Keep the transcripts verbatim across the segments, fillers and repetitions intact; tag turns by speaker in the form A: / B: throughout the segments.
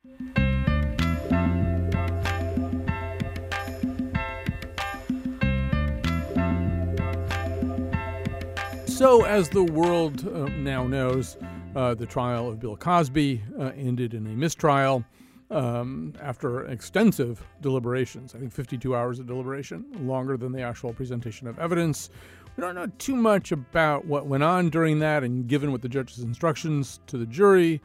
A: So, as the world uh, now knows, uh, the trial of Bill Cosby uh, ended in a mistrial um, after extensive deliberations. I think fifty-two hours of deliberation, longer than the actual presentation of evidence. We don't know too much about what went on during that, and given what the judge's instructions to the jury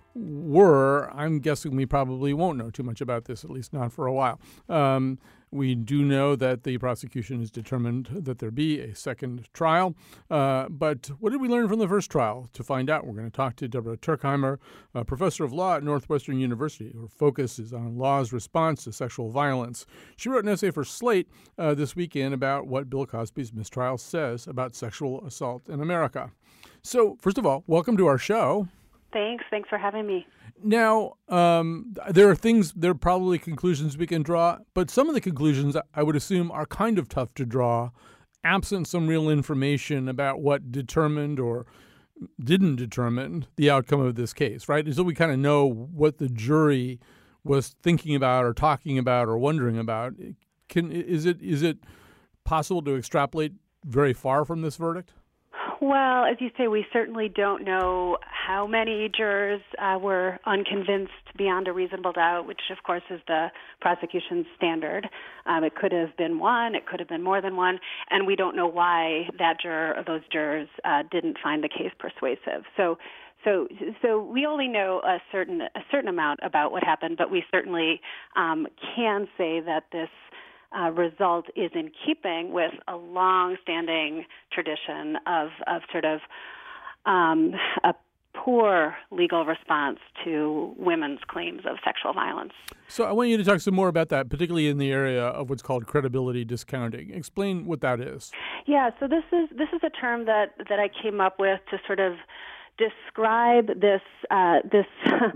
A: were, I'm guessing we probably won't know too much about this, at least not for a while. Um, we do know that the prosecution is determined that there be a second trial. Uh, but what did we learn from the first trial? To find out, we're going to talk to Deborah Tuerkheimer, a professor of law at Northwestern University. Her focus is on law's response to sexual violence. She wrote an essay for Slate uh, this weekend about what Bill Cosby's mistrial says about sexual assault in America. So, first of all, welcome to our show.
B: Thanks. Thanks for having me.
A: Now, um, there are things, there are probably conclusions we can draw, but some of the conclusions I would assume are kind of tough to draw, absent some real information about what determined or didn't determine the outcome of this case, right? So we kind of know what the jury was thinking about or talking about or wondering about. Can is it is it possible to extrapolate very far from this verdict?
B: Well, as you say, we certainly don't know how many jurors uh, were unconvinced beyond a reasonable doubt, which, of course, is the prosecution's standard. Um, it could have been one. It could have been more than one. And we don't know why that juror or those jurors uh, didn't find the case persuasive. So So, so we only know a certain a certain amount about what happened, but we certainly um, can say that this Uh, result is in keeping with a long-standing tradition of, of sort of um, a poor legal response to women's claims of sexual violence.
A: So I want you to talk some more about that, particularly in the area of what's called credibility discounting. Explain what that is.
B: Yeah, so this is this is a term that, that I came up with to sort of describe this uh, this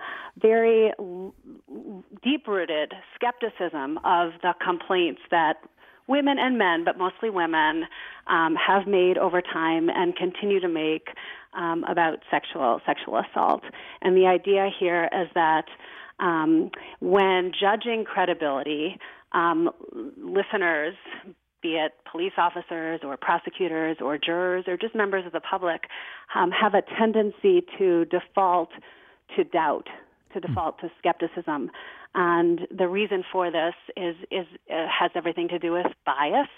B: very deep-rooted skepticism of the complaints that women and men, but mostly women, um, have made over time and continue to make um, about sexual sexual assault. And the idea here is that um, when judging credibility, um, listeners, be it police officers or prosecutors or jurors or just members of the public, um, have a tendency to default to doubt, to default to skepticism. And the reason for this is is uh, has everything to do with bias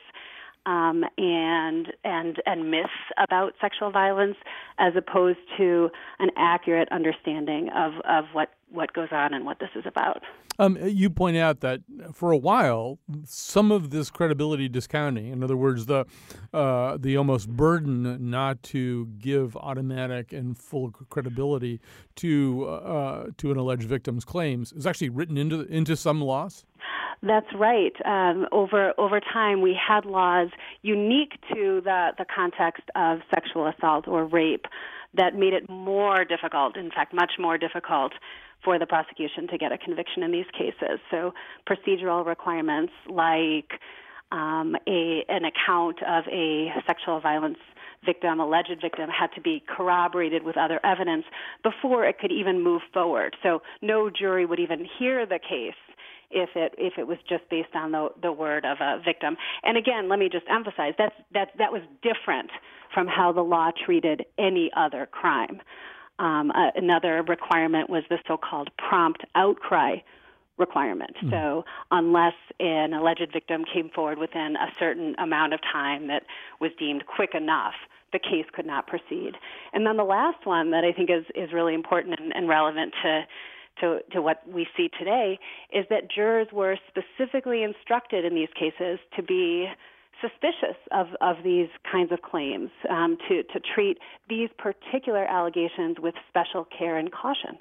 B: um, and and and myths about sexual violence, as opposed to an accurate understanding of, of what, what goes on and what this is about.
A: Um, you point out that for a while, some of this credibility discounting, in other words, the uh, the almost burden not to give automatic and full credibility to uh, to an alleged victim's claims, is actually written into into some laws.
B: That's right. Um, over over time, we had laws unique to the, the context of sexual assault or rape that made it more difficult, in fact, much more difficult, for the prosecution to get a conviction in these cases. So procedural requirements like um, a an account of a sexual violence victim, alleged victim, had to be corroborated with other evidence before it could even move forward. So no jury would even hear the case if it if it was just based on the the word of a victim. And again, let me just emphasize that's that that was different from how the law treated any other crime. Um, uh, another requirement was the so-called prompt outcry requirement. Mm. So unless an alleged victim came forward within a certain amount of time that was deemed quick enough, the case could not proceed. And then the last one that I think is, is really important and, and relevant to To, to what we see today is that jurors were specifically instructed in these cases to be suspicious of, of these kinds of claims, um, to, to treat these particular allegations with special care and caution.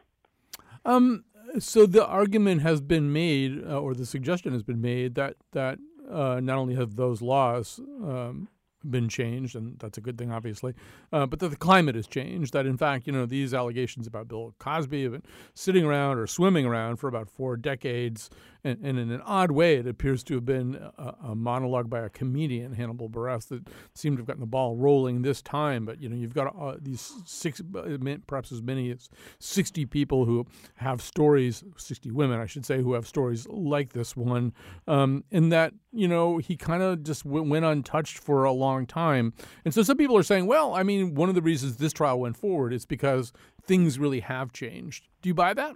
A: Um, so the argument has been made, uh, or the suggestion has been made, that, that uh, not only have those laws um, been changed, and that's a good thing, obviously, uh, but that the climate has changed, that in fact, you know, these allegations about Bill Cosby have been sitting around or swimming around for about four decades, and, and in an odd way, it appears to have been a, a monologue by a comedian, Hannibal Buress, that seemed to have gotten the ball rolling this time. But, you know, you've got uh, these six, perhaps as many as sixty people who have stories, sixty women, I should say, who have stories like this one, um, and that, you know, he kind of just w- went untouched for a long time. And so some people are saying, well, I mean, one of the reasons this trial went forward is because things really have changed. Do you buy that?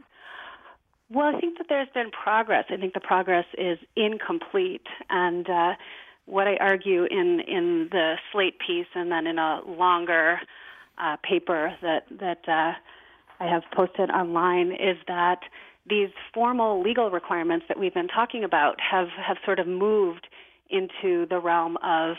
B: Well, I think that there's been progress. I think the progress is incomplete. And uh, what I argue in, in the Slate piece and then in a longer uh, paper that, that uh, I have posted online is that these formal legal requirements that we've been talking about have, have sort of moved into the realm of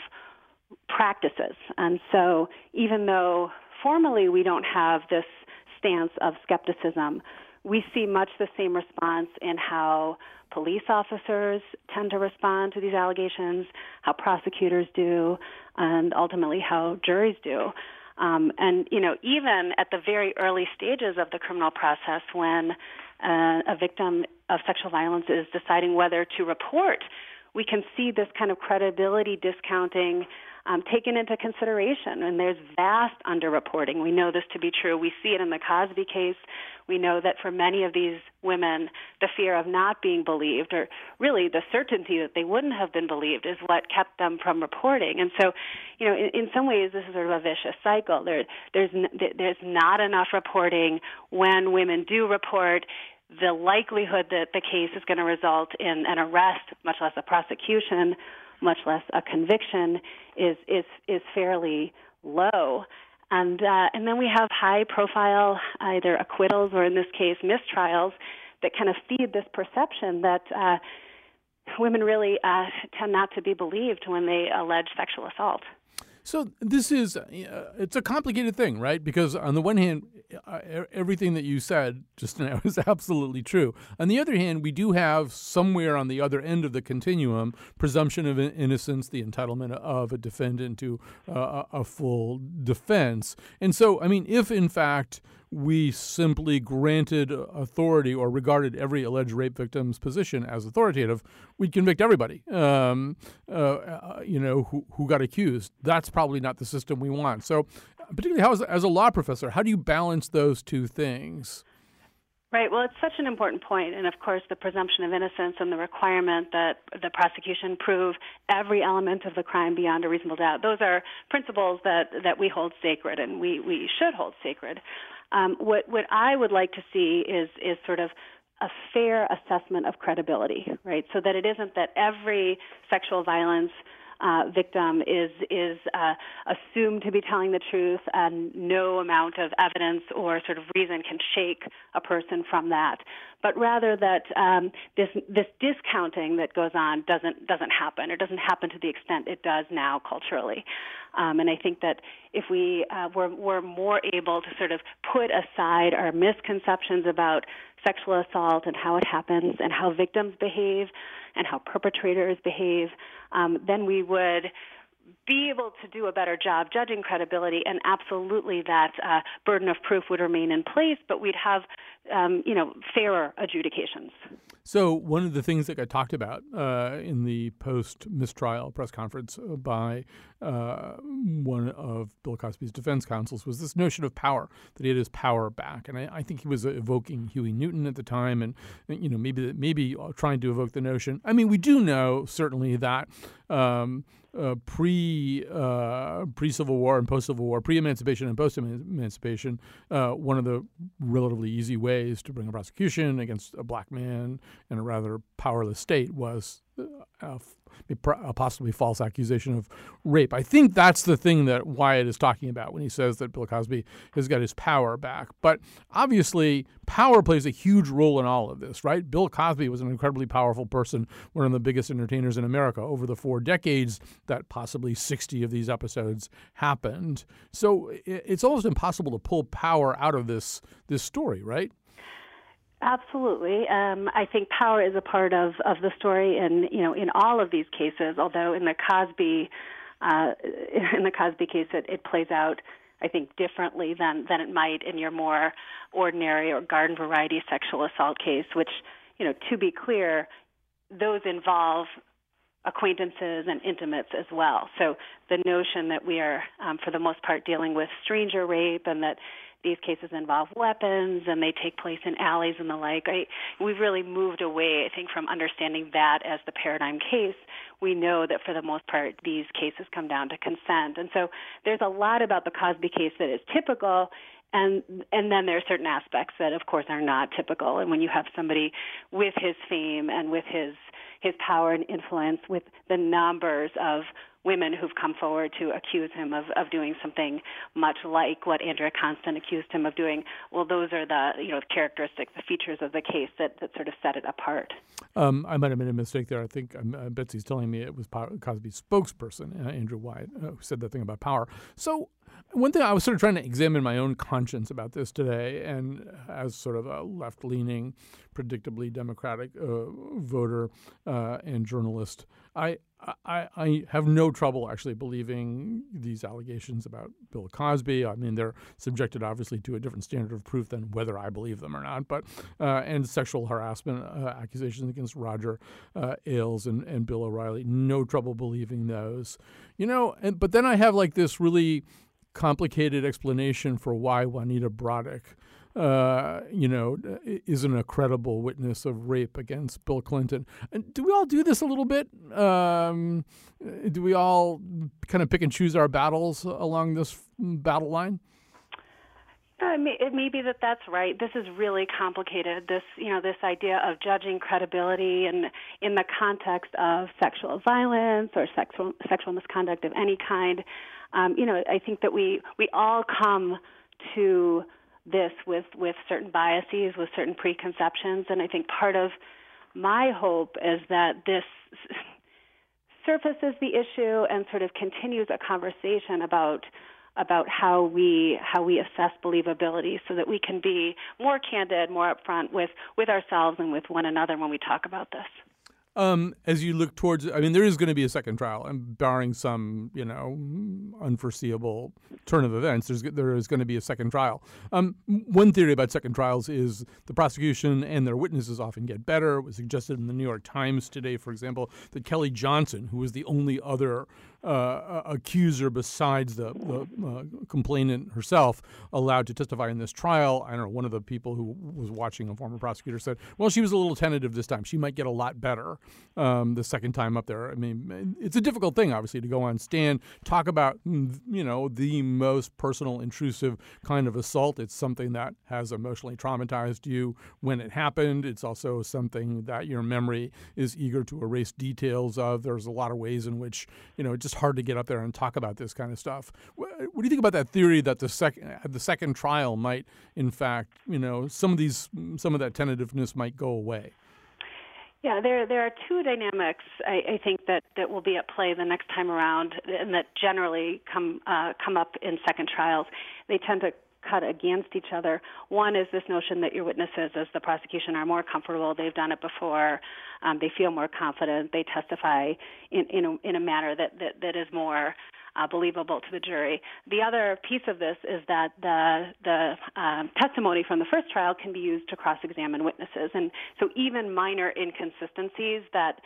B: practices. And so even though formally we don't have this stance of skepticism, we see much the same response in how police officers tend to respond to these allegations, how prosecutors do, and ultimately how juries do. Um, and, you know, even at the very early stages of the criminal process when uh, a victim of sexual violence is deciding whether to report, we can see this kind of credibility discounting um, taken into consideration. And there's vast underreporting. We know this to be true. We see it in the Cosby case. We know that for many of these women, the fear of not being believed, or really the certainty that they wouldn't have been believed, is what kept them from reporting. And so, you know, in, in some ways, this is sort of a vicious cycle. There, there's there's not enough reporting. When women do report, the likelihood that the case is going to result in an arrest, much less a prosecution, much less a conviction, is is is fairly low. And uh, and then we have high-profile either acquittals or, in this case, mistrials that kind of feed this perception that uh, women really uh, tend not to be believed when they allege sexual assault.
A: So this is, uh, it's a complicated thing, right? Because on the one hand, uh, everything that you said just now is absolutely true. On the other hand, we do have somewhere on the other end of the continuum, presumption of innocence, the entitlement of a defendant to uh, a full defense. And so, I mean, if in fact we simply granted authority or regarded every alleged rape victim's position as authoritative, we'd convict everybody, um, uh, you know, who, who got accused. That's probably not the system we want. So particularly how, as, as a law professor, how do you balance those two things?
B: Right. Well, it's such an important point. And, of course, the presumption of innocence and the requirement that the prosecution prove every element of the crime beyond a reasonable doubt. Those are principles that, that we hold sacred and we, we should hold sacred. Um, what, what I would like to see is, is sort of a fair assessment of credibility, right? So that it isn't that every sexual violence Uh, victim is is uh, assumed to be telling the truth, and no amount of evidence or sort of reason can shake a person from that. But rather that um, this this discounting that goes on doesn't doesn't happen, or doesn't happen to the extent it does now culturally. Um, and I think that if we uh, were, were more able to sort of put aside our misconceptions about sexual assault and how it happens and how victims behave and how perpetrators behave, um, then we would be able to do a better job judging credibility, and absolutely that uh, burden of proof would remain in place, but we'd have, um, you know, fairer adjudications.
A: So one of the things that got talked about uh, in the post-mistrial press conference by uh, one of Bill Cosby's defense counsels was this notion of power, that he had his power back. And I, I think he was evoking Huey Newton at the time, and, you know, maybe maybe trying to evoke the notion. I mean, we do know certainly that um, uh, pre uh, pre Civil War and post Civil War, pre emancipation and post emancipation, uh, one of the relatively easy ways to bring a prosecution against a black man in a rather powerless state was a, a possibly false accusation of rape. I think that's the thing that Wyatt is talking about when he says that Bill Cosby has got his power back. But obviously, power plays a huge role in all of this, right? Bill Cosby was an incredibly powerful person, one of the biggest entertainers in America over the four decades that possibly sixty of these episodes happened. So it's almost impossible to pull power out of this this story, right?
B: Absolutely. Um, I think power is a part of, of the story, and you know, in all of these cases. Although in the Cosby, uh, in the Cosby case, it, it plays out, I think, differently than than it might in your more ordinary or garden variety sexual assault case. Which, you know, to be clear, those involve acquaintances and intimates as well. So the notion that we are, um, for the most part, dealing with stranger rape and that these cases involve weapons and they take place in alleys and the like, I, we've really moved away, I think, from understanding that as the paradigm case. We know that for the most part, these cases come down to consent. And so there's a lot about the Cosby case that is typical, and and then there are certain aspects that, of course, are not typical. And when you have somebody with his fame and with his his power and influence, with the numbers of women who've come forward to accuse him of, of doing something much like what Andrea Constant accused him of doing, well, those are the you know characteristics, the features of the case that, that sort of set it apart.
A: Um, I might have made a mistake there. I think um, uh, Betsy's telling me it was Cosby's spokesperson, uh, Andrew Wyatt, uh, who said that thing about power. So one thing I was sort of trying to examine my own conscience about this today, and as sort of a left-leaning, predictably Democratic uh, voter uh, and journalist, I, I I have no trouble actually believing these allegations about Bill Cosby. I mean, they're subjected obviously to a different standard of proof than whether I believe them or not. But uh, and sexual harassment uh, accusations against Roger uh, Ailes and, and Bill O'Reilly, no trouble believing those. You know, and but then I have like this really complicated explanation for why Juanita Broddick, uh, you know, isn't a credible witness of rape against Bill Clinton. And do we all do this a little bit? Um, do we all kind of pick and choose our battles along this battle line?
B: Uh, it, may, it may be that that's right. This is really complicated. This, you know, this idea of judging credibility and in the context of sexual violence or sexual sexual misconduct of any kind. Um, you know, I think that we we all come to this with, with certain biases, with certain preconceptions, and I think part of my hope is that this surfaces the issue and sort of continues a conversation about about how we how we assess believability, so that we can be more candid, more upfront with, with ourselves and with one another when we talk about this.
A: Um, as you look towards, I mean, there is going to be a second trial, and barring some, you know, unforeseeable turn of events, there's there is going to be a second trial. Um, one theory about second trials is the prosecution and their witnesses often get better. It was suggested in the New York Times today, for example, that Kelly Johnson, who was the only other uh, accuser besides the, the uh, complainant herself, allowed to testify in this trial. I don't know, one of the people who was watching, a former prosecutor, said, well, she was a little tentative this time. She might get a lot better um, the second time up there. I mean, it's a difficult thing, obviously, to go on stand, talk about, you know, the most personal, intrusive kind of assault. It's something that has emotionally traumatized you when it happened. It's also something that your memory is eager to erase details of. There's a lot of ways in which, you know, it's just hard to get up there and talk about this kind of stuff. What, what do you think about that theory that the second the second trial might, in fact, you know, some of these some of that tentativeness might go away?
B: Yeah, there there are two dynamics I, I think that, that will be at play the next time around, and that generally come uh, come up in second trials. They tend to cut against each other. One is this notion that your witnesses, as the prosecution, are more comfortable. They've done it before. Um, they feel more confident. They testify in in a, in a manner that, that, that is more uh, believable to the jury. The other piece of this is that the the um, testimony from the first trial can be used to cross-examine witnesses, and so even minor inconsistencies that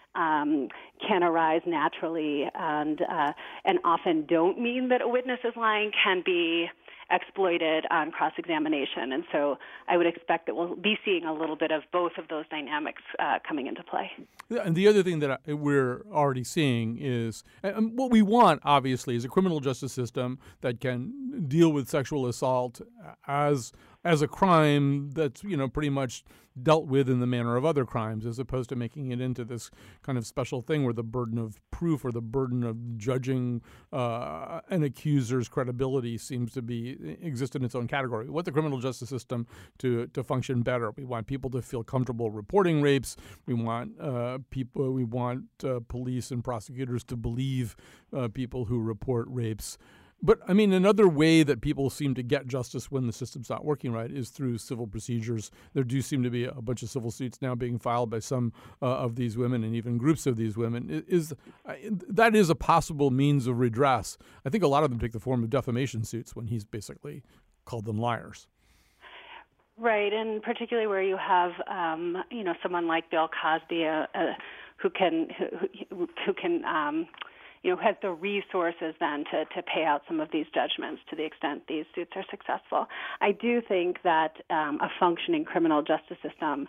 B: Um, can arise naturally and uh, and often don't mean that a witness is lying can be exploited on cross-examination. And so I would expect that we'll be seeing a little bit of both of those dynamics uh, coming into play.
A: And the other thing that we're already seeing is, and what we want, obviously, is a criminal justice system that can deal with sexual assault as as a crime that's, you know, pretty much dealt with in the manner of other crimes, as opposed to making it into this kind of special thing where the burden of proof or the burden of judging uh, an accuser's credibility seems to be exist in its own category. We want the criminal justice system to to function better. We want people to feel comfortable reporting rapes. We want uh, people. We want uh, police and prosecutors to believe uh, people who report rapes. But, I mean, another way that people seem to get justice when the system's not working right is through civil procedures. There do seem to be a bunch of civil suits now being filed by some uh, of these women and even groups of these women. Is uh, that is a possible means of redress. I think a lot of them take the form of defamation suits when he's basically called them liars.
B: Right, and particularly where you have, um, you know, someone like Bill Cosby, uh, uh, who can, who, who can, um, you know, has the resources then to, to pay out some of these judgments to the extent these suits are successful. I do think that um, a functioning criminal justice system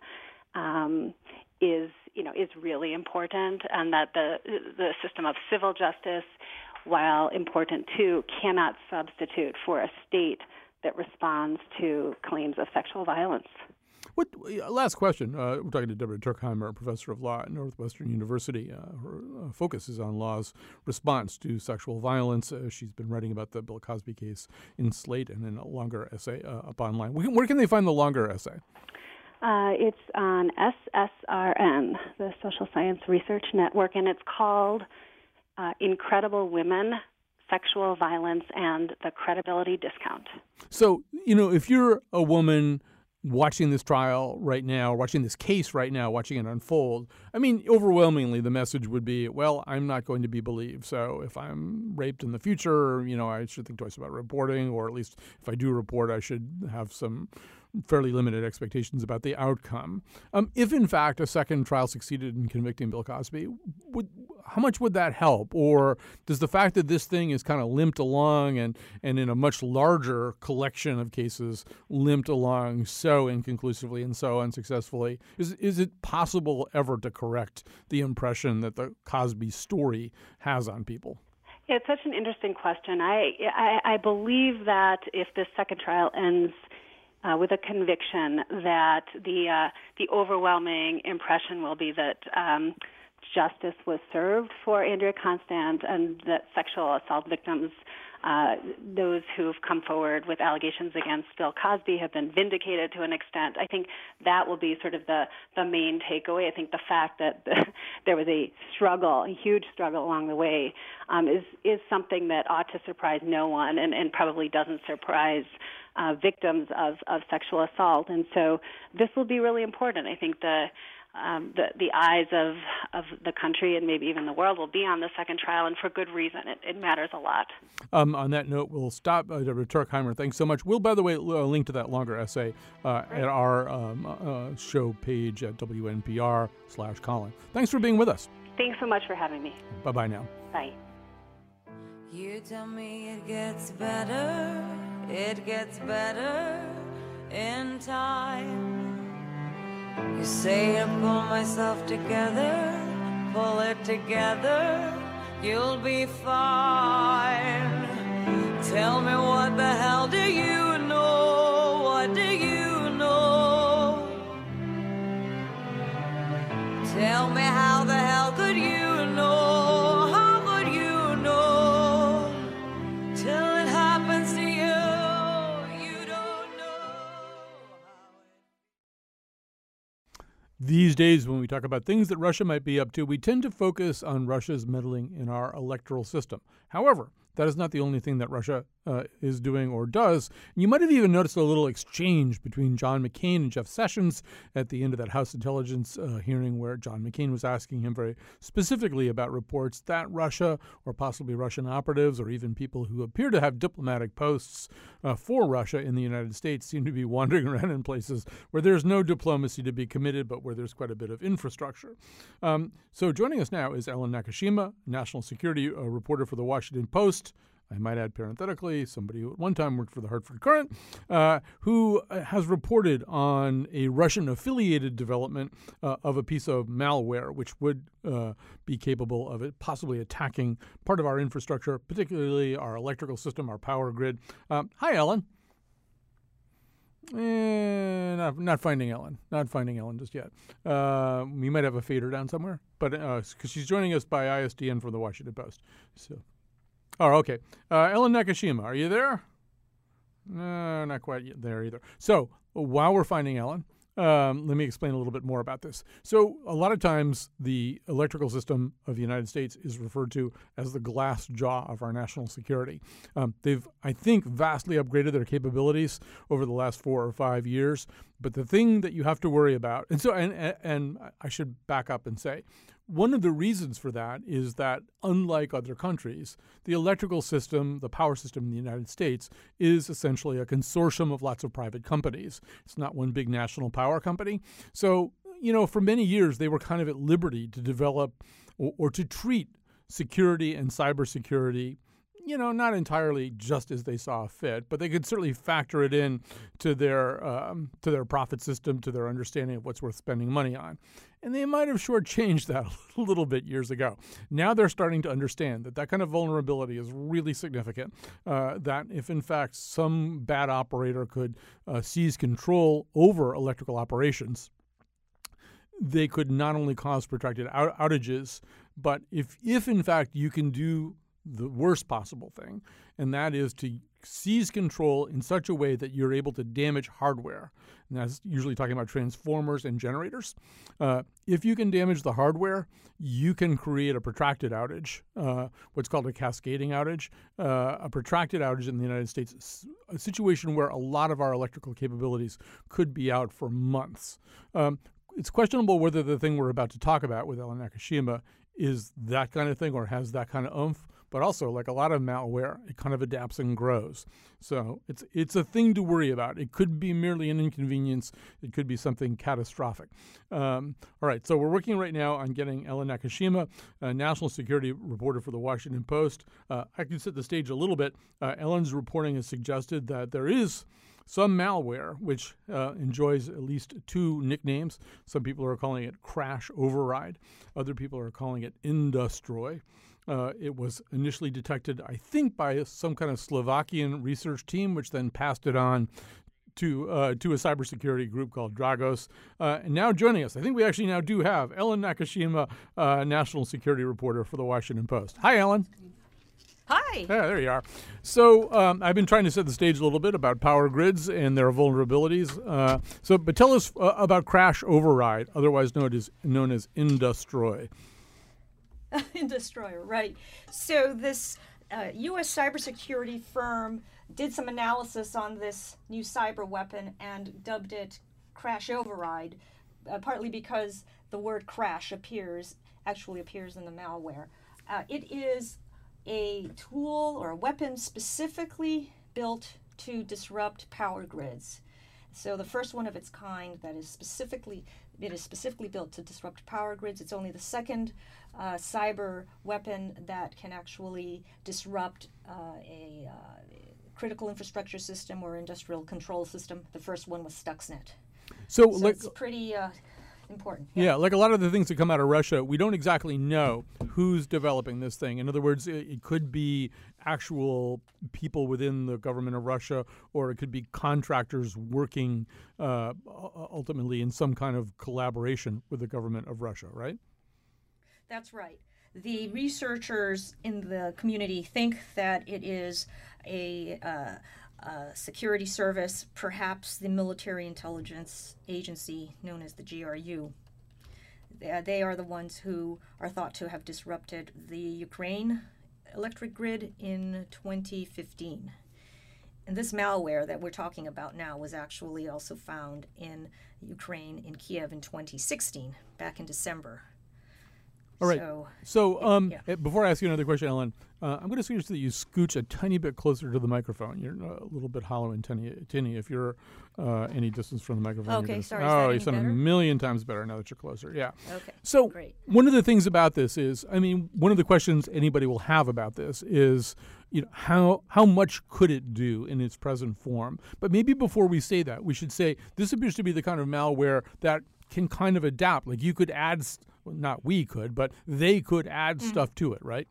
B: um, is, you know, is really important, and that the the system of civil justice, while important too, cannot substitute for a state that responds to claims of sexual violence.
A: What, last question. Uh, we're talking to Deborah Turkheimer, a professor of law at Northwestern University. Uh, her uh, focus is on law's response to sexual violence. Uh, she's been writing about the Bill Cosby case in Slate and in a longer essay uh, up online. Where, where can they find the longer essay?
B: Uh, it's on S S R N, the Social Science Research Network, and it's called uh, Incredible Women, Sexual Violence, and the Credibility Discount.
A: So, you know, if you're a woman watching this trial right now, watching this case right now, watching it unfold, I mean, overwhelmingly the message would be, well, I'm not going to be believed. So if I'm raped in the future, you know, I should think twice about reporting, or at least if I do report, I should have some fairly limited expectations about the outcome. Um, if, in fact, a second trial succeeded in convicting Bill Cosby, would, how much would that help? Or does the fact that this thing is kind of limped along and, and in a much larger collection of cases limped along so inconclusively and so unsuccessfully, is, is it possible ever to correct the impression that the Cosby story has on people?
B: Yeah, it's such an interesting question. I, I, I believe that if this second trial ends Uh, with a conviction, that the uh, the overwhelming impression will be that um, justice was served for Andrea Constand, and that sexual assault victims, uh, those who've come forward with allegations against Bill Cosby, have been vindicated to an extent. I think that will be sort of the, the main takeaway. I think the fact that the, there was a struggle, a huge struggle along the way, um, is is something that ought to surprise no one, and, and probably doesn't surprise Uh, victims of, of sexual assault. And so this will be really important. I think the um, the, the eyes of, of the country and maybe even the world will be on the second trial, and for good reason. It, it matters a lot. Um,
A: on that note, we'll stop. Uh, Deborah Turkheimer, thanks so much. We'll, by the way, uh, link to that longer essay uh, at our um, uh, show page at W N P R slash Colin. Thanks for being with us.
B: Thanks so much for having me.
A: Bye-bye now.
B: Bye.
C: You tell me it gets better. It gets better in time. You say I pull myself together, pull it together, you'll be fine. Tell me, what the hell do you know? What do you know? Tell me, how the hell could you know? How could you know? Till it happens to you.
A: These days, when we talk about things that Russia might be up to, we tend to focus on Russia's meddling in our electoral system. However, that is not the only thing that Russia uh, is doing or does. And you might have even noticed a little exchange between John McCain and Jeff Sessions at the end of that House Intelligence uh, hearing, where John McCain was asking him very specifically about reports that Russia, or possibly Russian operatives, or even people who appear to have diplomatic posts uh, for Russia in the United States, seem to be wandering around in places where there's no diplomacy to be committed, but where there's quite a bit of infrastructure. Um, so joining us now is Ellen Nakashima, national security uh, reporter for the Washington Post. I might add parenthetically, somebody who at one time worked for the Hartford Courant, uh, who has reported on a Russian-affiliated development uh, of a piece of malware which would uh, be capable of it possibly attacking part of our infrastructure, particularly our electrical system, our power grid. Um, hi, Ellen. Eh, not, not finding Ellen. Not finding Ellen just yet. Uh, we might have a fader down somewhere, but because uh, she's joining us by I S D N from the Washington Post. So. Oh, okay. Uh, Ellen Nakashima, are you there? No, not quite there either. So while we're finding Ellen, um, let me explain a little bit more about this. So a lot of times the electrical system of the United States is referred to as the glass jaw of our national security. Um, they've, I think, vastly upgraded their capabilities over the last four or five years. But the thing that you have to worry about, and so, and, and I should back up and say, one of the reasons for that is that, unlike other countries, the electrical system, the power system in the United States, is essentially a consortium of lots of private companies. It's not one big national power company. So, you know, for many years, they were kind of at liberty to develop or, or to treat security and cybersecurity, you know, not entirely just as they saw fit, but they could certainly factor it in to their um, to their profit system, to their understanding of what's worth spending money on. And they might have shortchanged that a little bit years ago. Now they're starting to understand that that kind of vulnerability is really significant, uh, that if in fact some bad operator could uh, seize control over electrical operations, they could not only cause protracted out- outages, but if if in fact you can do the worst possible thing, and that is to seize control in such a way that you're able to damage hardware. And that's usually talking about transformers and generators. Uh, if you can damage the hardware, you can create a protracted outage, uh, what's called a cascading outage. Uh, a protracted outage in the United States is a situation where a lot of our electrical capabilities could be out for months. Um, it's questionable whether the thing we're about to talk about with Ellen Nakashima is that kind of thing or has that kind of oomph. But also, like a lot of malware, it kind of adapts and grows. So it's it's a thing to worry about. It could be merely an inconvenience. It could be something catastrophic. Um, all right, so we're working right now on getting Ellen Nakashima, a national security reporter for the Washington Post. Uh, I can set the stage a little bit. Uh, Ellen's reporting has suggested that there is some malware which uh, enjoys at least two nicknames. Some people are calling it Crash Override. Other people are calling it Industroy. Uh, it was initially detected, I think, by some kind of Slovakian research team, which then passed it on to uh, to a cybersecurity group called Dragos. Uh, and now joining us, I think we actually now do have Ellen Nakashima, uh, national security reporter for the Washington Post. Hi, Ellen.
D: Hi.
A: Yeah, there you are. So um, I've been trying to set the stage a little bit about power grids and their vulnerabilities. Uh, so, but tell us uh, about Crash Override, otherwise known as known as Industroy.
D: Industroy, right. So this uh, U S cybersecurity firm did some analysis on this new cyber weapon and dubbed it Crash Override, uh, partly because the word crash appears, actually appears in the malware. Uh, it is a tool or a weapon specifically built to disrupt power grids. So the first one of its kind that is specifically, it is specifically built to disrupt power grids. It's only the second uh, cyber weapon that can actually disrupt uh, a uh, critical infrastructure system or industrial control system. The first one was Stuxnet.
A: So,
D: so
A: like,
D: it's pretty uh, important.
A: Yeah. yeah, like a lot of the things that come out of Russia, we don't exactly know who's developing this thing. In other words, it, it could be actual people within the government of Russia, or it could be contractors working uh, ultimately in some kind of collaboration with the government of Russia, right?
D: That's right. The researchers in the community think that it is a uh, uh, security service, perhaps the military intelligence agency known as the G R U. They, they are the ones who are thought to have disrupted the Ukraine electric grid in twenty fifteen. And this malware that we're talking about now was actually also found in Ukraine, in Kiev in twenty sixteen, back in December.
A: All right.
D: So,
A: so um,
D: yeah.
A: before I ask you another question, Ellen, uh, I'm going to suggest that you scooch a tiny bit closer to the microphone. You're a little bit hollow and tinny, tinny if you're uh, any distance from the microphone.
D: Okay, sorry.
A: Oh,
D: is that
A: you
D: any
A: sound
D: better?
A: a million times better now that you're closer. Yeah.
D: Okay.
A: So
D: Great.
A: one of the things about this is, I mean, one of the questions anybody will have about this is, you know, how how much could it do in its present form? But maybe before we say that, we should say this appears to be the kind of malware that can kind of adapt. Like you could add, well, not we could, but they could add mm. stuff to it, right?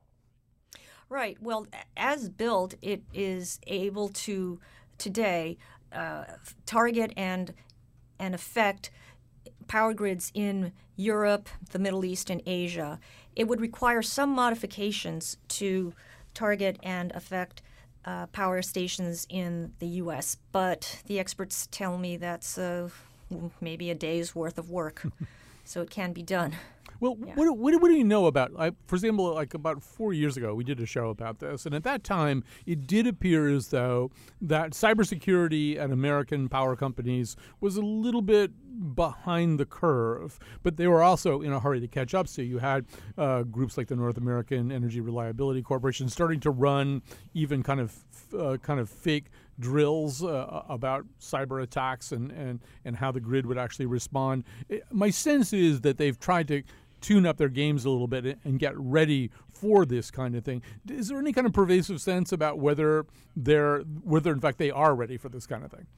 D: Right. Well, as built, it is able to today uh, target and and affect power grids in Europe, the Middle East, and Asia. It would require some modifications to target and affect uh, power stations in the U S, but the experts tell me that's uh, maybe a day's worth of work, so it can be done.
A: Well,
D: Yeah.
A: what, what, what do you know about, I, for example, like about four years ago, we did a show about this, and at that time, it did appear as though that cybersecurity at American power companies was a little bit behind the curve, but they were also in a hurry to catch up. So you had uh, groups like the North American Energy Reliability Corporation starting to run even kind of uh, kind of fake drills uh, about cyber attacks and, and, and how the grid would actually respond. It, my sense is that they've tried to tune up their games a little bit and get ready for this kind of thing. Is there any kind of pervasive sense about whether they're whether in fact they are ready for this kind of thing?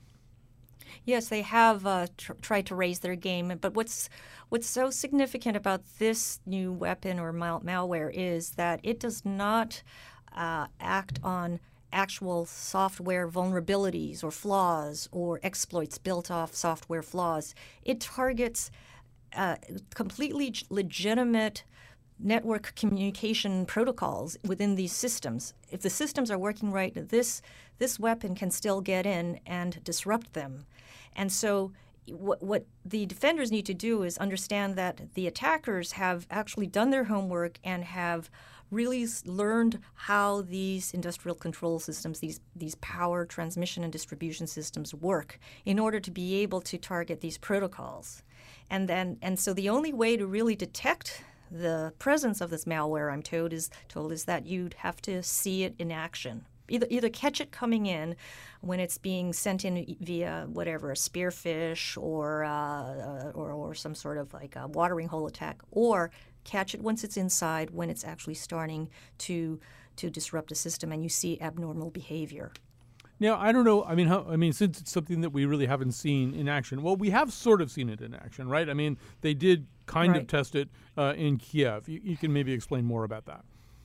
D: Yes, they have uh, tr- tried to raise their game, but what's what's so significant about this new weapon or mal- malware is that it does not uh, act on actual software vulnerabilities or flaws or exploits built off software flaws. It targets uh, completely legitimate network communication protocols within these systems. If the systems are working right, this this weapon can still get in and disrupt them. And so what, what the defenders need to do is understand that the attackers have actually done their homework and have really learned how these industrial control systems, these these power transmission and distribution systems work in order to be able to target these protocols. And then and so the only way to really detect the presence of this malware, I'm told, is told is that you'd have to see it in action. Either either catch it coming in when it's being sent in via whatever a spearfish or uh, or or some sort of like a watering hole attack, or catch it once it's inside when it's actually starting to to disrupt the system and you see abnormal behavior.
A: Now, I don't know. I mean, how, I mean, since it's something that we really haven't seen in action, well, we have sort of seen it in action, right? I mean, they did kind
D: Right.
A: of test it uh, in Kiev. You, you can maybe explain more about that.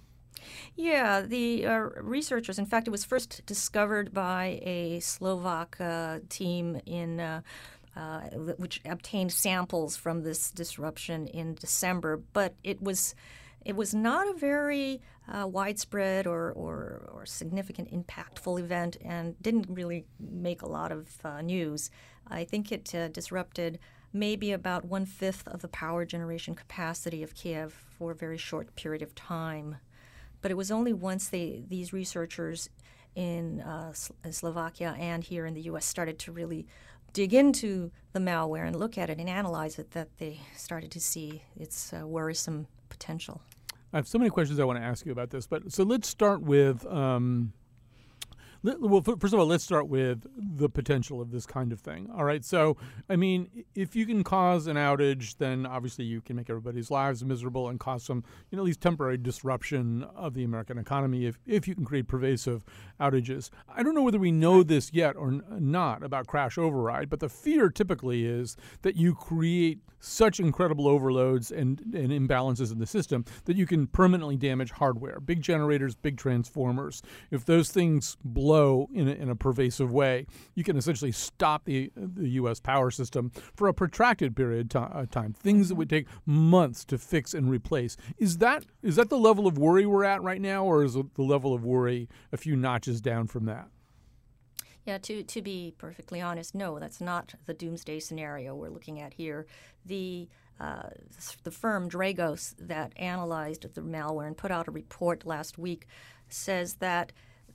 D: Yeah, the uh, researchers, in fact, it was first discovered by a Slovak uh, team in uh, uh, which obtained samples from this disruption in December, but it was it was not a very uh, widespread or, or, or significant, impactful event and didn't really make a lot of uh, news. I think it uh, disrupted maybe about one-fifth of the power generation capacity of Kiev for a very short period of time. But it was only once they, these researchers in uh, Slovakia and here in the U S started to really dig into the malware and look at it and analyze it that they started to see its uh, worrisome potential.
A: I have so many questions I want to ask you about this, but so let's start with. Um, let, well, f- first of all, let's start with the potential of this kind of thing. All right, so I mean, if you can cause an outage, then obviously you can make everybody's lives miserable and cause some, you know, at least temporary disruption of the American economy. If if you can create pervasive outages, I don't know whether we know this yet or n- not about crash override, but the fear typically is that you create such incredible overloads and, and imbalances in the system that you can permanently damage hardware, big generators, big transformers. If those things blow in a, in a pervasive way, you can essentially stop the the U S power system for a protracted period of to, uh, time, things that would take months to fix and replace. Is that is that the level of worry we're at right now, or is the level of worry a few notches down from that?
D: Yeah, to, to be perfectly honest, no, that's not the doomsday scenario we're looking at here. The uh, the firm Dragos that analyzed the malware and put out a report last week says that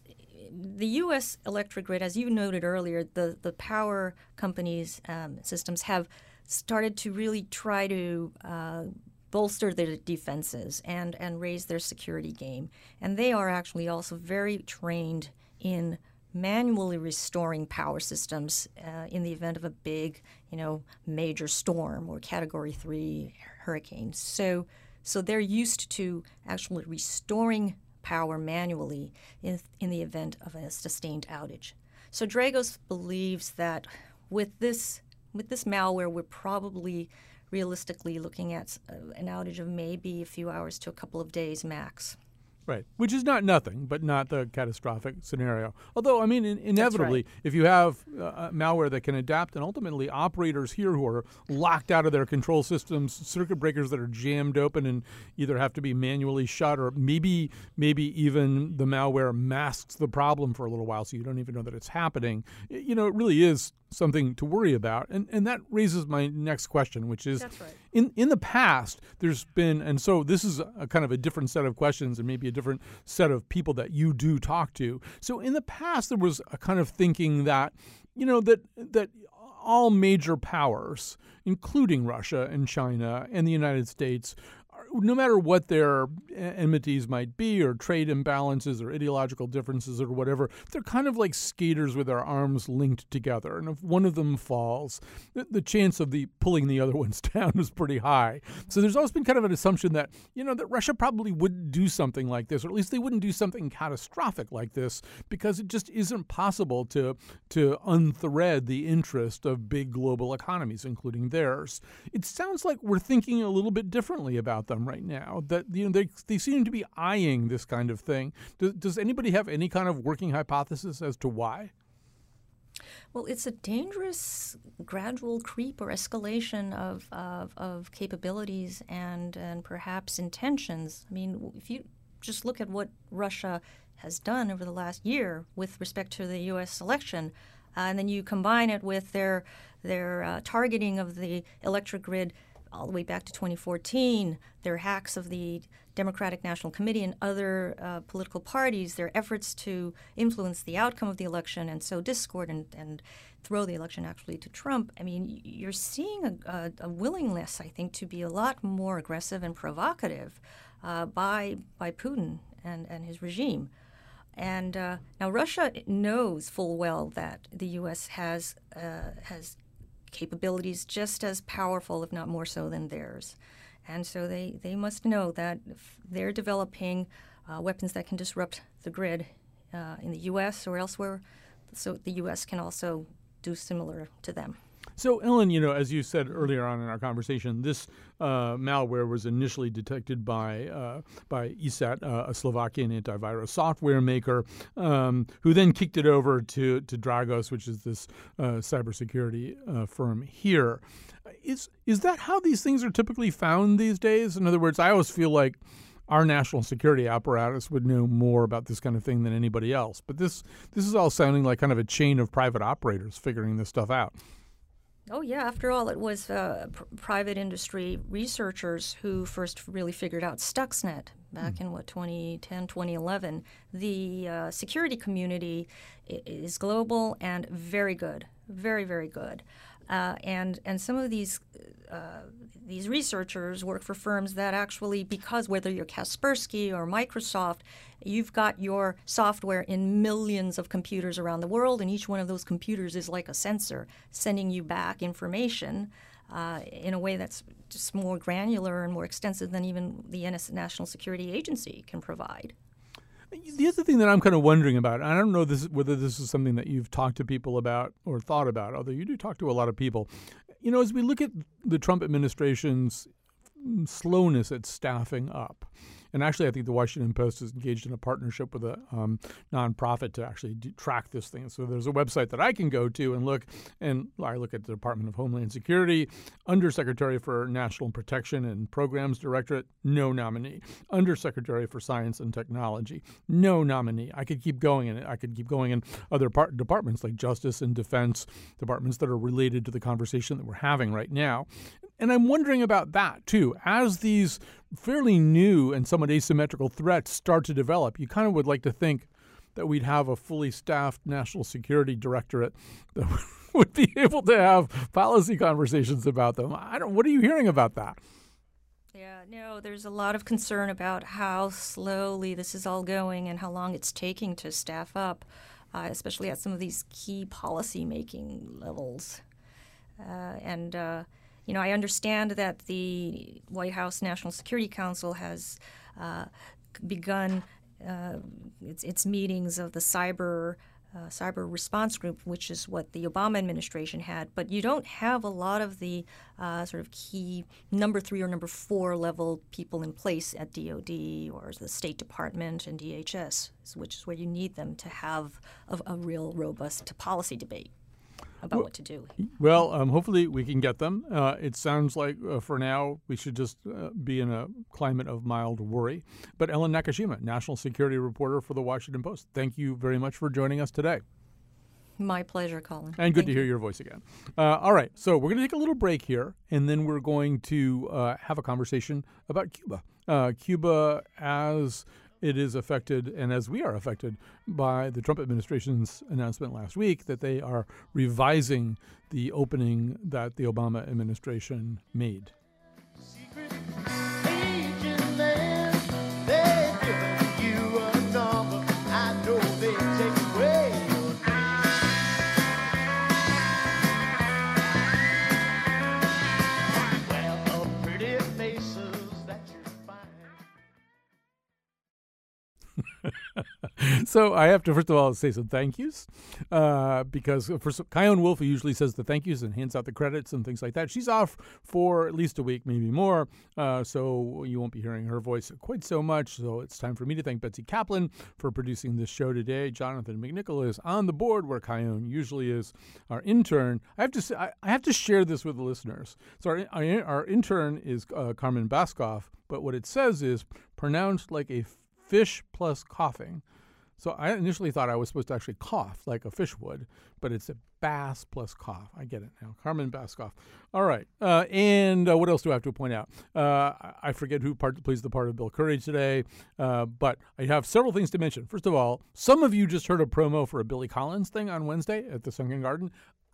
D: the U S electric grid, as you noted earlier, the, the power companies' um, systems have started to really try to uh, bolster their defenses and, and raise their security game. And they are actually also very trained in manually restoring power systems uh, in the event of a big, you know, major storm or Category three hurricane. So, so they're used to actually restoring power manually in, in the event of a sustained outage. So Dragos believes that with this with this malware, we're probably realistically looking at an outage of maybe a few hours to a couple of days max.
A: Right, which is not nothing, but not the catastrophic scenario. Although, I mean, in, inevitably,
D: right.
A: if you have uh, malware that can adapt, and ultimately operators here who are locked out of their control systems, circuit breakers that are jammed open and either have to be manually shut, or maybe maybe even the malware masks the problem for a little while so you don't even know that it's happening. You know, it really is something to worry about. And and that raises my next question, which is,
D: That's right.
A: in, in the past, there's been, and so this is a kind of a different set of questions and maybe a different set of people that you do talk to. So in the past, there was a kind of thinking that, you know, that that all major powers, including Russia and China and the United States, no matter what their enmities might be or trade imbalances or ideological differences or whatever, they're kind of like skaters with their arms linked together. And if one of them falls, the, the chance of the pulling the other ones down is pretty high. So there's always been kind of an assumption that, you know, that Russia probably wouldn't do something like this, or at least they wouldn't do something catastrophic like this, because it just isn't possible to, to unthread the interest of big global economies, including theirs. It sounds like we're thinking a little bit differently about them right now, that, you know, they they seem to be eyeing this kind of thing. Does, does anybody have any kind of working hypothesis as to why?
E: Well, it's a dangerous gradual creep or escalation of of, of capabilities and and perhaps intentions. I mean, if you just look at what Russia has done over the last year with respect to the U S election, uh, and then you combine it with their their uh, targeting of the electric grid all the way back to twenty fourteen, their hacks of the Democratic National Committee and other uh, political parties, their efforts to influence the outcome of the election and sow discord and, and throw the election actually to Trump. I mean, you're seeing a, a, a willingness, I think, to be a lot more aggressive and provocative uh, by by Putin and, and his regime. And uh, now Russia knows full well that the U S has uh, has capabilities just as powerful, if not more so, than theirs. And so they, they must know that if they're developing uh, weapons that can disrupt the grid uh, in the U S or elsewhere, so the U S can also do similar to them.
A: So, Ellen, you know, as you said earlier on in our conversation, this uh, malware was initially detected by uh, by E S A T, uh, a Slovakian antivirus software maker, um, who then kicked it over to, to Dragos, which is this uh, cybersecurity uh, firm here. Is is that how these things are typically found these days? In other words, I always feel like our national security apparatus would know more about this kind of thing than anybody else. But this this is all sounding like kind of a chain of private operators figuring this stuff out.
E: Oh, yeah. After all, it was uh, pr- private industry researchers who first really figured out Stuxnet back mm. in, what, twenty ten, twenty eleven. The uh, security community I- is global and very good, very, very good. Uh, and and some of these uh, these researchers work for firms that actually, because whether you're Kaspersky or Microsoft, you've got your software in millions of computers around the world, and each one of those computers is like a sensor sending you back information uh, in a way that's just more granular and more extensive than even the N S National Security Agency can provide.
A: The other thing that I'm kind of wondering about, and I don't know this, whether this is something that you've talked to people about or thought about, although you do talk to a lot of people, you know, as we look at the Trump administration's slowness at staffing up, and actually I think the Washington Post is engaged in a partnership with a um, nonprofit to actually do, track this thing. So there's a website that I can go to and look, and I look at the Department of Homeland Security, Undersecretary for National Protection and Programs Directorate, no nominee. Undersecretary for Science and Technology, no nominee. I could keep going, and I could keep going in other part, departments like Justice and Defense, departments that are related to the conversation that we're having right now. And I'm wondering about that, too. As these fairly new and somewhat asymmetrical threats start to develop, you kind of would like to think that we'd have a fully staffed national security directorate that would be able to have policy conversations about them. I don't. What are you hearing about that?
E: Yeah, no, there's a lot of concern about how slowly this is all going and how long it's taking to staff up, uh, especially at some of these key policy-making levels. Uh, and... Uh, You know, I understand that the White House National Security Council has uh, begun uh, its, its meetings of the cyber uh, cyber response group, which is what the Obama administration had. But you don't have a lot of the uh, sort of key number three or number four level people in place at D O D or the State Department and D H S, which is where you need them to have a, a real robust policy debate about well, what to do.
A: Well, um, hopefully we can get them. Uh, it sounds like uh, for now we should just uh, be in a climate of mild worry. But Ellen Nakashima, national security reporter for the Washington Post, thank you very much for joining us today.
E: My pleasure, Colin.
A: And good
E: Thank
A: to hear
E: you.
A: your voice again. Uh, all right, so we're going to take a little break here, and then we're going to uh, have a conversation about Cuba. Uh, Cuba as it is affected, and as we are affected by the Trump administration's announcement last week that they are revising the opening that the Obama administration made.
F: Secret agent man, they've given you a number. I know they take away your name. Well, of pretty faces that you find.
A: So I have to, first of all, say some thank yous, uh, because for some, Kyone Wolf, who usually says the thank yous and hands out the credits and things like that, she's off for at least a week, maybe more, uh, so you won't be hearing her voice quite so much. So it's time for me to thank Betsy Kaplan for producing this show today. Jonathan McNichol is on the board where Kyone usually is, our intern. I have to say, I, I have to share this with the listeners. So our, our, our intern is uh, Carmen Baskoff, but what it says is pronounced like a fish plus coughing. So I initially thought I was supposed to actually cough like a fish would, but it's a bass plus cough. I get it now. Carmen Baskoff. All right. Uh, and uh, what else do I have to point out? Uh, I forget who part, plays the part of Bill Curry today, uh, but I have several things to mention. First of all, some of you just heard a promo for a Billy Collins thing on Wednesday at the Sunken Garden.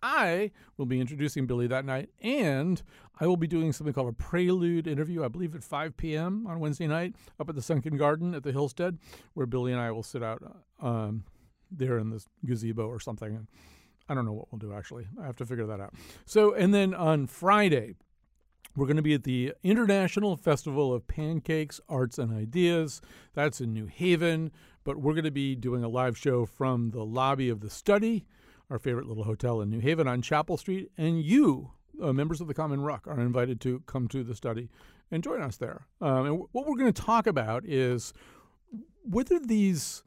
A: I will be introducing Billy that night, and I will be doing something called a prelude interview, I believe at five p.m. on Wednesday night up at the Sunken Garden at the Hillstead, where Billy and I will sit out um, there in this gazebo or something. And I don't know what we'll do, actually. I have to figure that out. So, and then on Friday, we're going to be at the International Festival of Pancakes, Arts, and Ideas. That's in New Haven, but we're going to be doing a live show from the lobby of the Study, our favorite little hotel in New Haven on Chapel Street, and you, uh, members of the Common Ruck, are invited to come to the Study and join us there. Um, and w- what we're going to talk about is whether these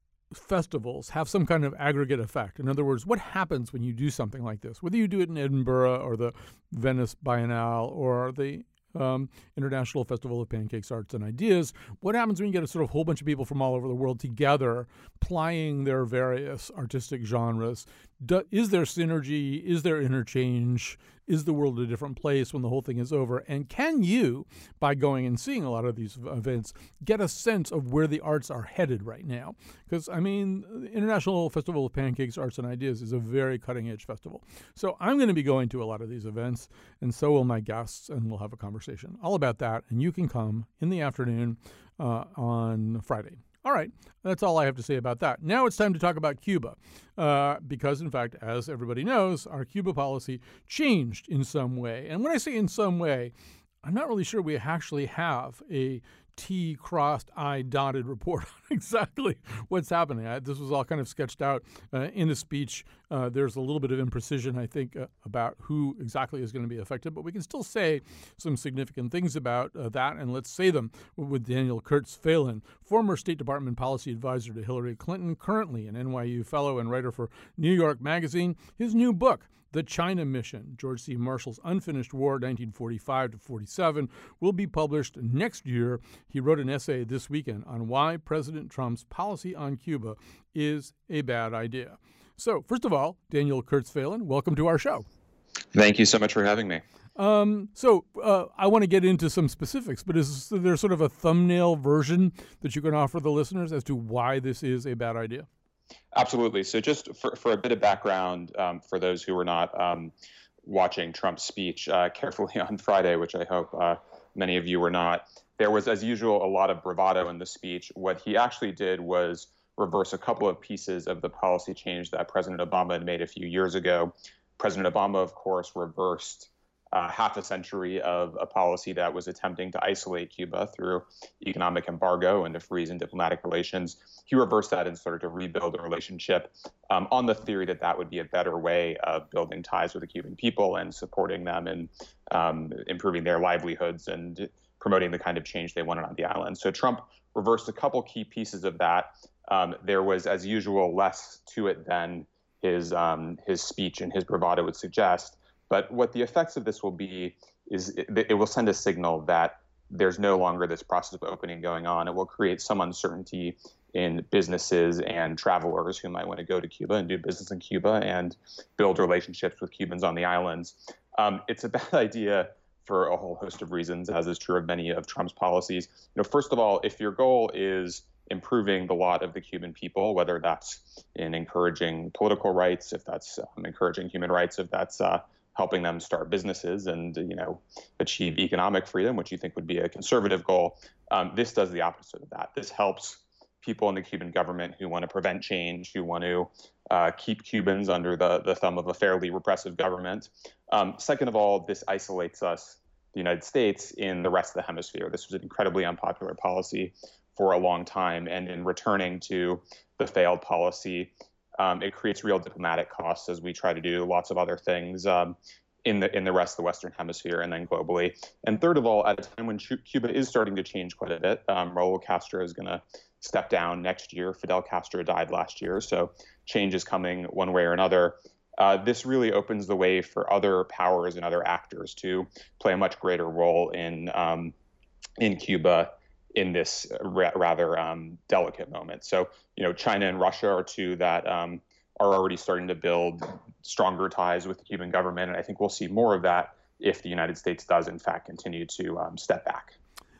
A: festivals have some kind of aggregate effect. In other words, what happens when you do something like this? Whether you do it in Edinburgh or the Venice Biennale or the Um, International Festival of Pancakes, Arts, and Ideas. What happens when you get a sort of whole bunch of people from all over the world together plying their various artistic genres? Do, is there synergy? Is there interchange? Is the world a different place when the whole thing is over? And can you, by going and seeing a lot of these events, get a sense of where the arts are headed right now? Because, I mean, the International Festival of Pancakes, Arts, and Ideas is a very cutting-edge festival. So I'm going to be going to a lot of these events, and so will my guests, and we'll have a conversation all about that. And you can come in the afternoon uh, on Friday. All right, that's all I have to say about that. Now it's time to talk about Cuba, uh, because, in fact, as everybody knows, our Cuba policy changed in some way. And when I say in some way, I'm not really sure we actually have a T crossed, I dotted report on exactly what's happening. I, this was all kind of sketched out uh, in a speech. Uh, there's a little bit of imprecision, I think, uh, about who exactly is going to be affected, but we can still say some significant things about uh, that, and let's say them with Daniel Kurtz-Phelan, former State Department policy advisor to Hillary Clinton, currently an N Y U fellow and writer for New York Magazine. His new book, The China Mission, George C. Marshall's Unfinished War, nineteen forty-five to forty-seven, will be published next year. He wrote an essay this weekend on why President Trump's policy on Cuba is a bad idea. So, first of all, Daniel Kurtz-Phelan, welcome to our show.
G: Thank you so much for having me.
A: Um, so uh, I want to get into some specifics, but is there sort of a thumbnail version that you can offer the listeners as to why this is a bad idea?
G: Absolutely. So just for, for a bit of background, um, for those who were not um, watching Trump's speech uh, carefully on Friday, which I hope uh, many of you were not, there was, as usual, a lot of bravado in the speech. What he actually did was reverse a couple of pieces of the policy change that President Obama had made a few years ago. President Obama, of course, reversed Uh, half a century of a policy that was attempting to isolate Cuba through economic embargo and to freeze in diplomatic relations. He reversed that and started to rebuild the relationship um, on the theory that that would be a better way of building ties with the Cuban people and supporting them and um, improving their livelihoods and promoting the kind of change they wanted on the island. So Trump reversed a couple key pieces of that. Um, there was, as usual, less to it than his um, his speech and his bravado would suggest. But what the effects of this will be is it, it will send a signal that there's no longer this process of opening going on. It will create some uncertainty in businesses and travelers who might want to go to Cuba and do business in Cuba and build relationships with Cubans on the islands. Um, it's a bad idea for a whole host of reasons, as is true of many of Trump's policies. You know, first of all, if your goal is improving the lot of the Cuban people, whether that's in encouraging political rights, if that's um, encouraging human rights, if that's uh, helping them start businesses and, you know, achieve economic freedom, which you think would be a conservative goal, um, this does the opposite of that. This helps people in the Cuban government who want to prevent change, who want to uh, keep Cubans under the, the thumb of a fairly repressive government. Um, second of all, this isolates us, the United States, in the rest of the hemisphere. This was an incredibly unpopular policy for a long time. And in returning to the failed policy, um, it creates real diplomatic costs as we try to do lots of other things um, in the in the rest of the Western Hemisphere and then globally. And third of all, at a time when Cuba is starting to change quite a bit, um, Raul Castro is going to step down next year. Fidel Castro died last year, so change is coming one way or another. Uh, this really opens the way for other powers and other actors to play a much greater role in um, in Cuba in this ra- rather um, delicate moment. So, you know, China and Russia are two that um, are already starting to build stronger ties with the Cuban government, and I think we'll see more of that if the United States does, in fact, continue to um, step back.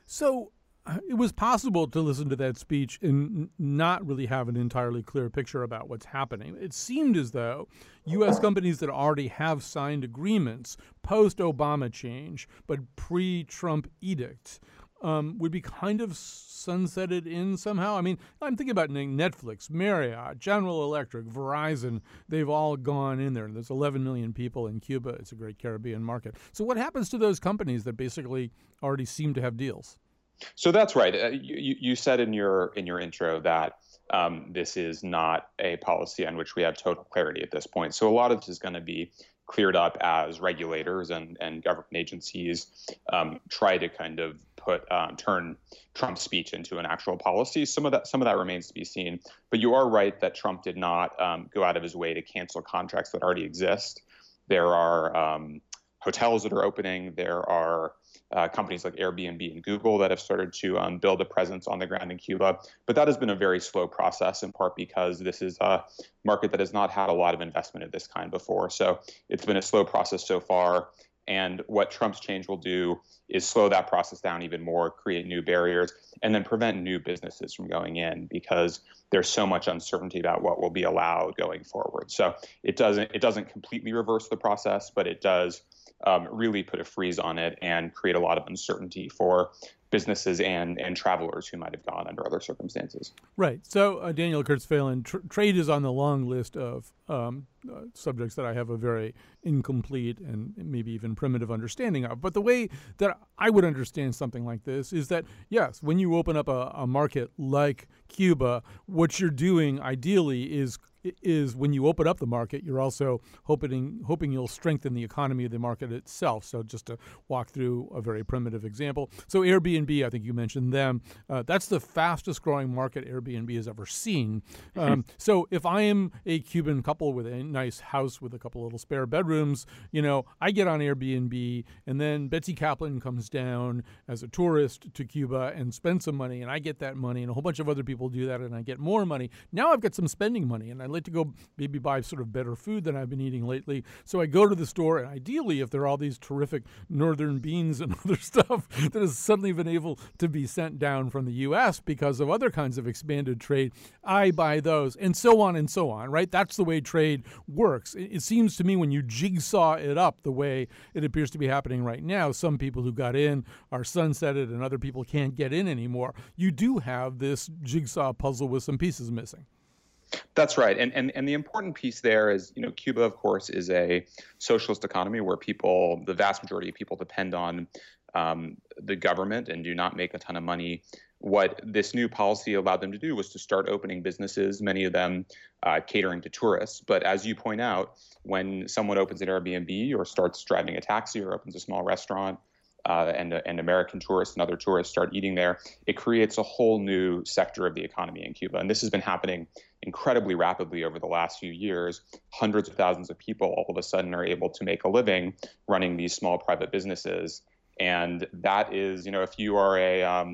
A: So it was possible to listen to that speech and not really have an entirely clear picture about what's happening. It seemed as though U S companies that already have signed agreements post-Obama change, but pre-Trump edicts, um, would be kind of sunsetted in somehow. I mean, I'm thinking about Netflix, Marriott, General Electric, Verizon. They've all gone in there. There's eleven million people in Cuba. It's a great Caribbean market. So what happens to those companies that basically already seem to have deals?
G: So that's right. Uh, you, you said in your in your intro that um, this is not a policy on which we have total clarity at this point. So a lot of this is going to be cleared up as regulators and, and government agencies um, try to kind of put um, turn Trump's speech into an actual policy. Some of that some of that remains to be seen. But you are right that Trump did not um, go out of his way to cancel contracts that already exist. There are um, hotels that are opening. There are Uh, companies like Airbnb and Google that have started to um, build a presence on the ground in Cuba. But that has been a very slow process, in part because this is a market that has not had a lot of investment of this kind before. So it's been a slow process so far. And what Trump's change will do is slow that process down even more, create new barriers, and then prevent new businesses from going in because there's so much uncertainty about what will be allowed going forward. So it doesn't it doesn't completely reverse the process, but it does Um, really put a freeze on it and create a lot of uncertainty for businesses and, and travelers who might have gone under other circumstances.
A: Right. So, uh, Daniel Kurtzfehlen, tr- trade is on the long list of um, uh, subjects that I have a very incomplete and maybe even primitive understanding of. But the way that I would understand something like this is that, yes, when you open up a, a market like Cuba, what you're doing ideally is is when you open up the market, you're also hoping hoping you'll strengthen the economy of the market itself. So just to walk through a very primitive example. So Airbnb, I think you mentioned them. Uh, that's the fastest growing market Airbnb has ever seen. Um, so if I am a Cuban couple with a nice house with a couple little spare bedrooms, you know, I get on Airbnb and then Betsy Kaplan comes down as a tourist to Cuba and spends some money and I get that money and a whole bunch of other people do that and I get more money. Now I've got some spending money and I I'd like to go maybe buy sort of better food than I've been eating lately. So I go to the store, and ideally, if there are all these terrific northern beans and other stuff that has suddenly been able to be sent down from the U S because of other kinds of expanded trade, I buy those, and so on and so on, right? That's the way trade works. It, it seems to me when you jigsaw it up the way it appears to be happening right now, some people who got in are sunsetted and other people can't get in anymore. You do have this jigsaw puzzle with some pieces missing.
G: That's right. And, and and the important piece there is, you know, Cuba, of course, is a socialist economy where people, the vast majority of people depend on um, the government and do not make a ton of money. What this new policy allowed them to do was to start opening businesses, many of them uh, catering to tourists. But as you point out, when someone opens an Airbnb or starts driving a taxi or opens a small restaurant, Uh, and, and American tourists and other tourists start eating there, it creates a whole new sector of the economy in Cuba. And this has been happening incredibly rapidly over the last few years. Hundreds of thousands of people all of a sudden are able to make a living running these small private businesses. And that is, you know, if you are a um,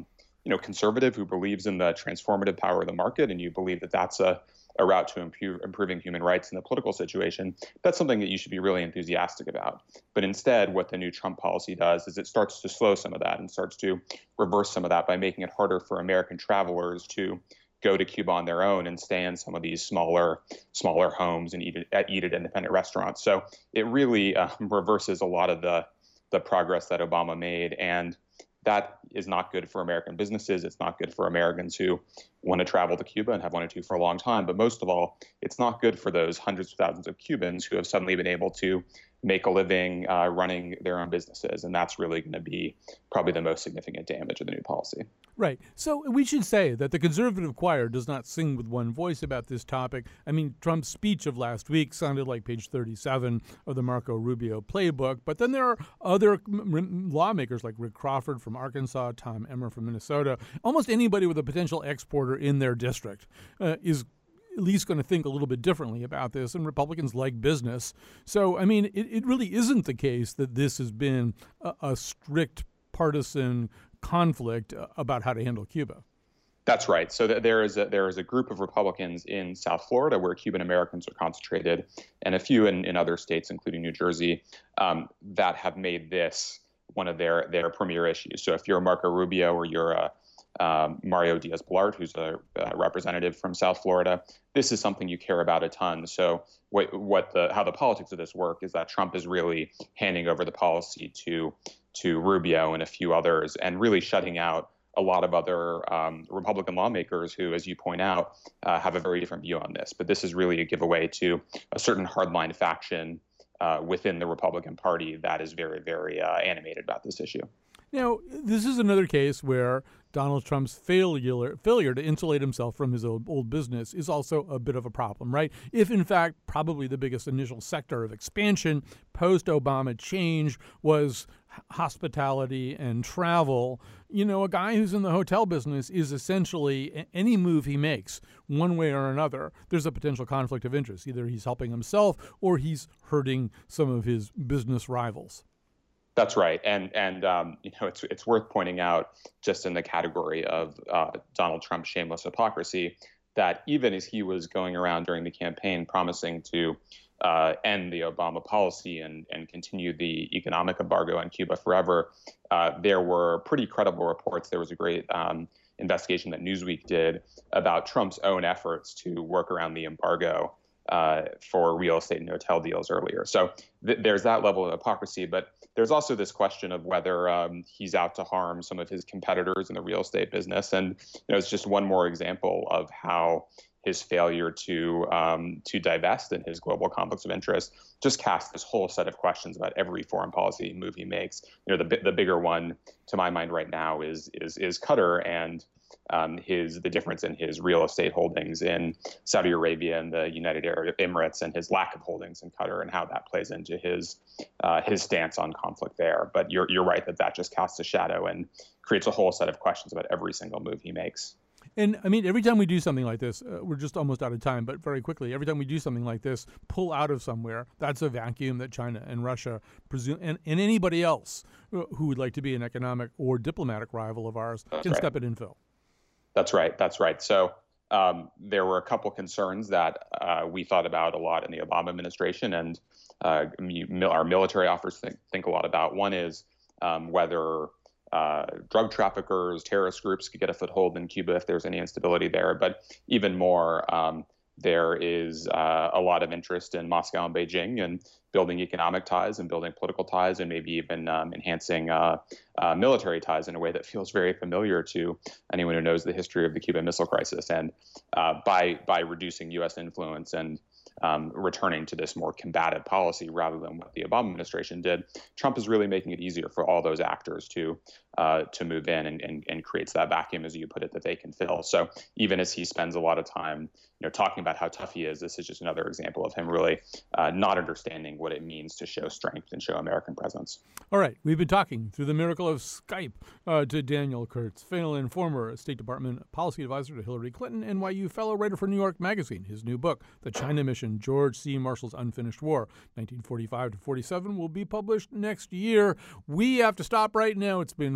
G: you know, conservative who believes in the transformative power of the market, and you believe that that's a, a route to improve, improving human rights in the political situation, that's something that you should be really enthusiastic about. But instead, what the new Trump policy does is it starts to slow some of that and starts to reverse some of that by making it harder for American travelers to go to Cuba on their own and stay in some of these smaller smaller homes and eat at, eat at independent restaurants. So it really uh, reverses a lot of the the progress that Obama made, and that is not good for American businesses. It's not good for Americans who want to travel to Cuba and have wanted to for a long time. But most of all, it's not good for those hundreds of thousands of Cubans who have suddenly been able to make a living uh, running their own businesses. And that's really going to be probably the most significant damage of the new policy.
A: Right. So we should say that the conservative choir does not sing with one voice about this topic. I mean, Trump's speech of last week sounded like page thirty-seven of the Marco Rubio playbook. But then there are other lawmakers like Rick Crawford from Arkansas, Tom Emmer from Minnesota. Almost anybody with a potential exporter in their district uh, is at least going to think a little bit differently about this, and Republicans like business. So, I mean, it, it really isn't the case that this has been a, a strict partisan conflict about how to handle Cuba.
G: That's right. So th- there is a, there is a group of Republicans in South Florida where Cuban Americans are concentrated, and a few in, in other states, including New Jersey, um, that have made this one of their, their premier issues. So if you're a Marco Rubio or you're a Um, Mario Diaz-Balart, who's a, a representative from South Florida, this is something you care about a ton. So what, what the how the politics of this work is that Trump is really handing over the policy to to Rubio and a few others, and really shutting out a lot of other um, Republican lawmakers who, as you point out, uh, have a very different view on this. But this is really a giveaway to a certain hardline faction uh, within the Republican Party that is very, very uh, animated about this issue.
A: Now, this is another case where Donald Trump's failure failure to insulate himself from his old, old business is also a bit of a problem, right? If, in fact, probably the biggest initial sector of expansion post-Obama change was hospitality and travel, you know, a guy who's in the hotel business is essentially any move he makes, one way or another, there's a potential conflict of interest. Either he's helping himself or he's hurting some of his business rivals.
G: That's right, and and um, you know, it's it's worth pointing out, just in the category of uh, Donald Trump's shameless hypocrisy, that even as he was going around during the campaign promising to uh, end the Obama policy and and continue the economic embargo on Cuba forever, uh, there were pretty credible reports. There was a great um, investigation that Newsweek did about Trump's own efforts to work around the embargo uh, for real estate and hotel deals earlier. So th- there's that level of hypocrisy, but there's also this question of whether um, he's out to harm some of his competitors in the real estate business. And you know, it's just one more example of how his failure to um, to divest in his global conflicts of interest just casts this whole set of questions about every foreign policy move he makes. You know, the the bigger one to my mind right now is is is Qatar and Um, his the difference in his real estate holdings in Saudi Arabia and the United Arab Emirates, and his lack of holdings in Qatar, and how that plays into his uh, his stance on conflict there. But you're you're right that that just casts a shadow and creates a whole set of questions about every single move he makes.
A: And I mean, every time we do something like this, uh, we're just almost out of time, but very quickly, every time we do something like this, pull out of somewhere, that's a vacuum that China and Russia presume, and, and anybody else who would like to be an economic or diplomatic rival of ours
G: That's
A: can
G: right.
A: step it and fill.
G: That's right. That's right. So um, there were a couple concerns that uh, we thought about a lot in the Obama administration, and uh, our military officers think, think a lot about. One is um, whether uh, drug traffickers, terrorist groups could get a foothold in Cuba if there's any instability there. But even more, um, there is uh, a lot of interest in Moscow and Beijing and building economic ties and building political ties, and maybe even um, enhancing uh, uh, military ties in a way that feels very familiar to anyone who knows the history of the Cuban Missile Crisis. And uh, by by reducing U S influence and um, returning to this more combative policy rather than what the Obama administration did, Trump is really making it easier for all those actors to uh, to move in and, and, and creates that vacuum, as you put it, that they can fill. So even as he spends a lot of time, you know, talking about how tough he is, this is just another example of him really uh, not understanding what it means to show strength and show American presence.
A: All right. We've been talking through the miracle of Skype uh, to Daniel Kurtz-Phelan, former State Department policy advisor to Hillary Clinton, N Y U fellow writer for New York Magazine. His new book, The China Mission, George C. Marshall's Unfinished War, nineteen forty-five to forty-seven, will be published next year. We have to stop right now. It's been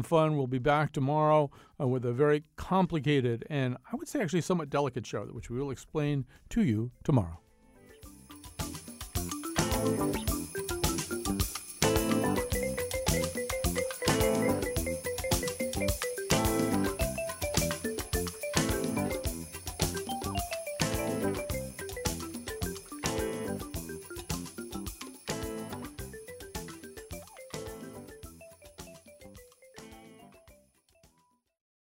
A: fun. We'll be back tomorrow uh, with a very complicated and I would say actually somewhat delicate show, which we will explain to you tomorrow.